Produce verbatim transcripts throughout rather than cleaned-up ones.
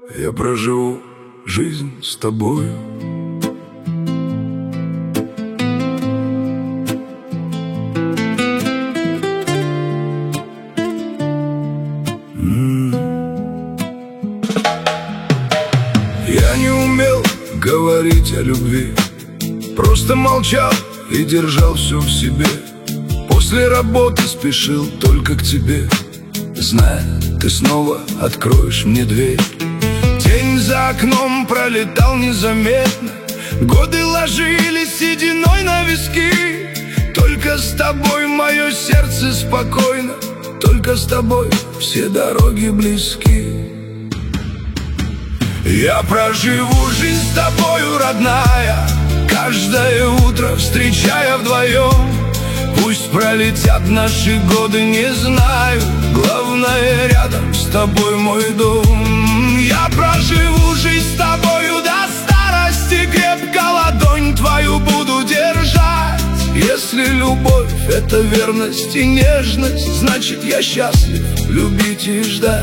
Я проживу жизнь с тобою. Я не умел говорить о любви, просто молчал и держал все в себе. После работы спешил только к тебе, зная, ты снова откроешь мне дверь. День за окном пролетал незаметно, годы ложились сединой на виски. Только с тобой мое сердце спокойно, только с тобой все дороги близки. Я проживу жизнь с тобою, родная, каждое утро встречая вдвоем. Пусть пролетят наши годы, не знаю, главное рядом с тобой мой дом. Я проживу жизнь с тобою до старости, крепко ладонь твою буду держать. Если любовь — это верность и нежность, значит, я счастлив любить и ждать.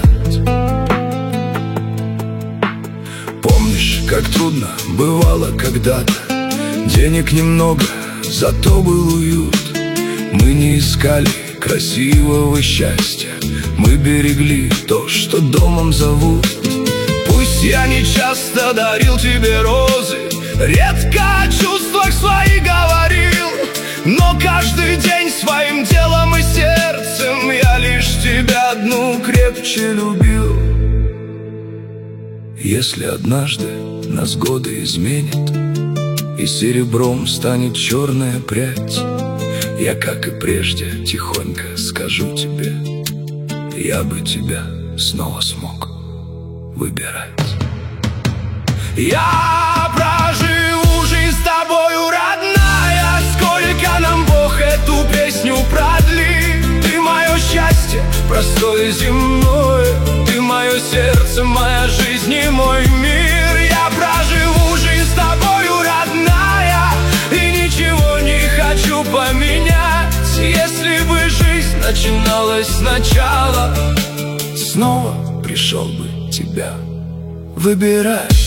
Помнишь, как трудно бывало когда-то? Денег немного, зато был уют. Мы не искали красивого счастья, мы берегли то, что домом зовут. Пусть я не часто дарил тебе розы, редко о чувствах своих говорил, но каждый день своим делом и сердцем я лишь тебя одну крепче любил. Если однажды нас годы изменят и серебром станет черная прядь, я, как и прежде, тихонько скажу тебе, я бы тебя снова смог выбирать. Я проживу жизнь с тобою, родная, сколько нам Бог эту песню продлит. Ты мое счастье, простое земное, ты мое сердце, моя жизнь и мой мир. Я проживу жизнь с тобою, родная, и ничего не хочу поменять. Если бы жизнь начиналась сначала, снова пришел бы тебя выбирать.